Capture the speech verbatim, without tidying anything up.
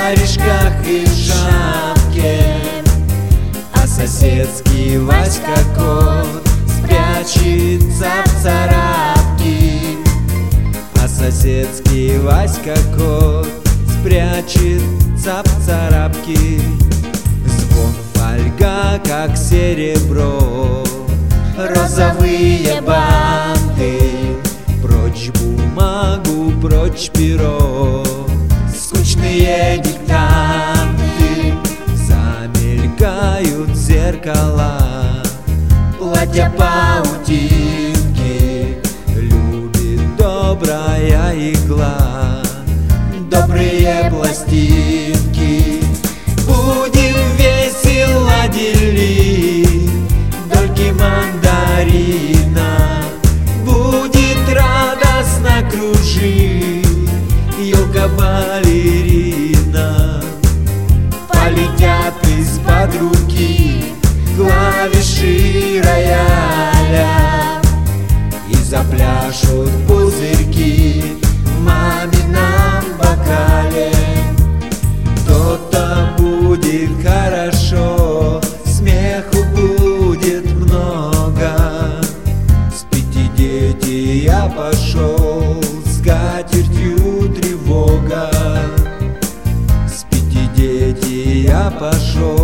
варежках и в шапке, а соседский Васька кот спрячется в царапке, а соседский Васька кот спрячется в царапке. Звон фольга, как серебро, розовые банты, прочь бумагу, прочь перо, скучные диктанты. Замелькают зеркала, платья паутинки, любит добрая игла добрые пластинки. Будем весело делить дольки мандарина, будет радостно кружить елка-балерина. Полетят из-под руки клавиши рояля и запляшут пузырьки в мамином бокале. То-то будет хорошо, смеху будет много. Спите, дети, я пошел, с скатертью тревога. Спите, дети, я пошел.